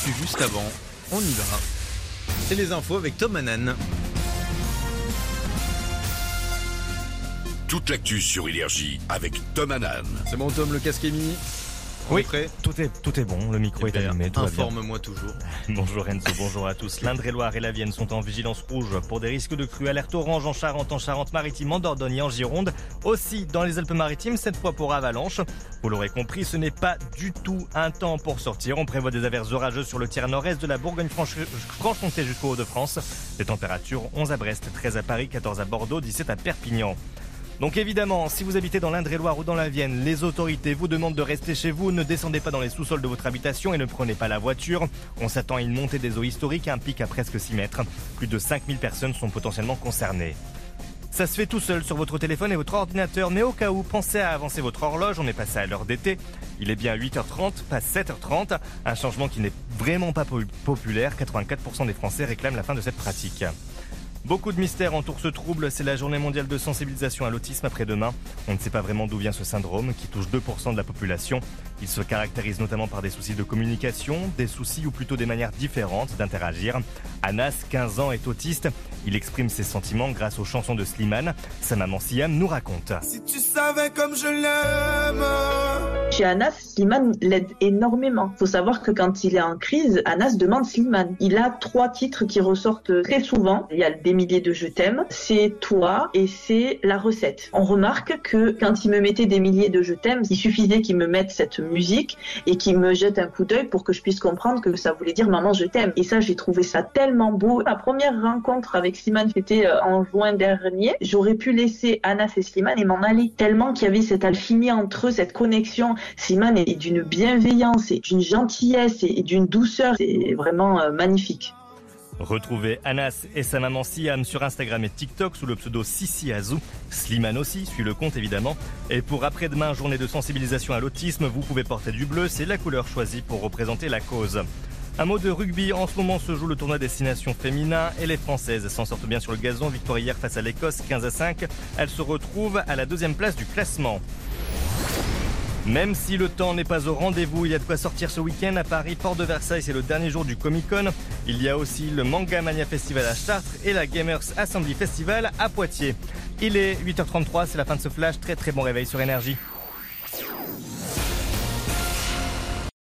l'actu juste avant. On y va. C'est les infos avec Tom Hanan. Toute l'actu sur Énergie avec Tom Hanan. C'est bon Tom, le casque est mis. Oui, Prêt tout est bon, le micro est allumé, tout va bien. Informe-moi toujours. Bonjour Enzo, bonjour à tous. L'Indre-et-Loire et la Vienne sont en vigilance rouge pour des risques de crues. Alerte orange en Charente-Maritime, en Dordogne et en Gironde. Aussi dans les Alpes-Maritimes, cette fois pour avalanche. Vous l'aurez compris, ce n'est pas du tout un temps pour sortir. On prévoit des averses orageuses sur le tiers nord-est de la Bourgogne-Franche-Comté jusqu'au Hauts-de-France. Les températures 11 à Brest, 13 à Paris, 14 à Bordeaux, 17 à Perpignan. Donc évidemment, si vous habitez dans l'Indre-et-Loire ou dans la Vienne, les autorités vous demandent de rester chez vous, ne descendez pas dans les sous-sols de votre habitation et ne prenez pas la voiture. On s'attend à une montée des eaux historiques, un pic à presque 6 mètres. Plus de 5000 personnes sont potentiellement concernées. Ça se fait tout seul sur votre téléphone et votre ordinateur, mais au cas où, pensez à avancer votre horloge, on est passé à l'heure d'été. Il est bien 8h30, pas 7h30, un changement qui n'est vraiment pas populaire. 84% des Français réclament la fin de cette pratique. Beaucoup de mystères entourent ce trouble. C'est la journée mondiale de sensibilisation à l'autisme après-demain. On ne sait pas vraiment d'où vient ce syndrome qui touche 2% de la population. Il se caractérise notamment par des soucis de communication, des soucis ou plutôt des manières différentes d'interagir. Anas, 15 ans, est autiste. Il exprime ses sentiments grâce aux chansons de Slimane. Sa maman Siam nous raconte. Si tu savais comme je l'aime. Chez Anas, Slimane l'aide énormément. Faut savoir que quand il est en crise, Anas demande Slimane. Il a 3 titres qui ressortent très souvent. Il y a Des milliers de je t'aime, c'est toi et c'est la recette. On remarque que quand il me mettait Des milliers de je t'aime, il suffisait qu'il me mette cette musique et qu'il me jette un coup d'œil pour que je puisse comprendre que ça voulait dire maman je t'aime. Et ça, j'ai trouvé ça tellement beau. La première rencontre avec Slimane, c'était en juin dernier. J'aurais pu laisser Anas et Slimane et m'en aller. Tellement qu'il y avait cette alchimie entre eux, cette connexion. Slimane est d'une bienveillance et d'une gentillesse et d'une douceur. C'est vraiment magnifique. Retrouvez Anas et sa maman Siam sur Instagram et TikTok sous le pseudo Sissi Azou. Slimane aussi suit le compte évidemment. Et pour après-demain, journée de sensibilisation à l'autisme, vous pouvez porter du bleu, c'est la couleur choisie pour représenter la cause. Un mot de rugby, en ce moment se joue le tournoi Destination féminin et les Françaises s'en sortent bien sur le gazon. Victoire hier face à l'Écosse, 15-5. Elles se retrouvent à la 2e place du classement. Même si le temps n'est pas au rendez-vous, il y a de quoi sortir ce week-end à Paris, Porte de Versailles, c'est le dernier jour du Comic-Con. Il y a aussi le Manga Mania Festival à Chartres et la Gamers Assembly Festival à Poitiers. Il est 8h33, c'est la fin de ce flash, très bon réveil sur Énergie.